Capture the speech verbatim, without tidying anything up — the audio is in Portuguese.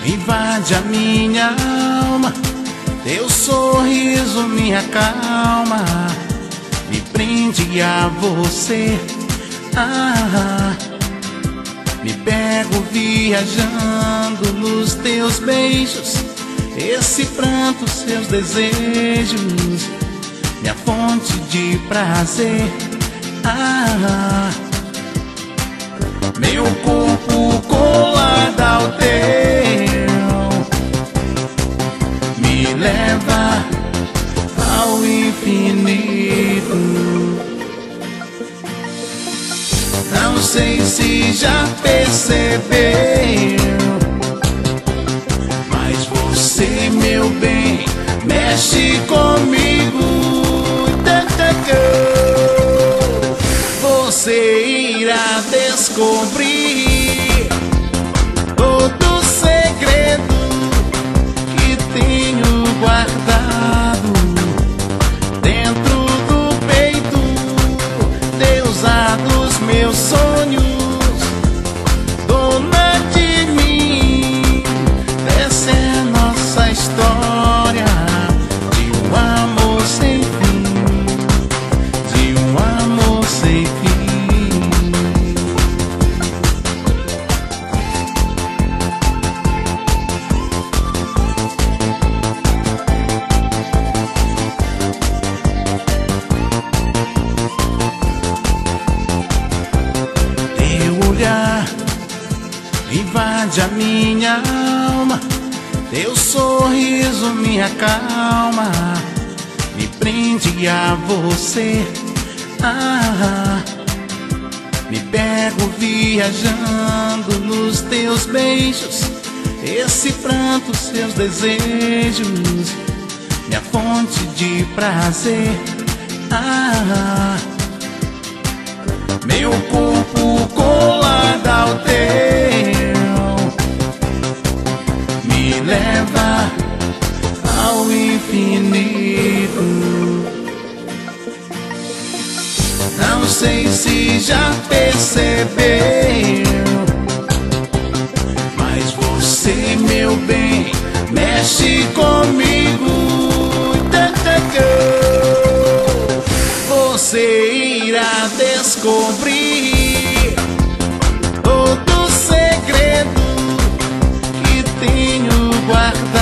invade a minha alma, teu sorriso me acalma, me prende a você. Ah, me pego viajando nos teus beijos, esse pranto, seus desejos, minha fonte de prazer. Ah, meu corpo colado ao teu me leva ao infinito. Não sei se já percebeu, mas você, meu bem, mexe comigo. Você irá descobrir todo o segredo que tenho guardado dentro do peito, deusa dos meus sonhos, dona de mim. Essa é a nossa história de um amor sem fim, de um amor sem fim. Invade a minha alma, teu sorriso me acalma, me prende a você. Ah, me pego viajando nos teus beijos, esse pranto, seus desejos, minha fonte de prazer. Ah, meu corpo colado ao teu me leva ao infinito. Não sei se já percebeu, mas você, meu bem, mexe comigo. Você irá descobrir todo o segredo que tenho guardado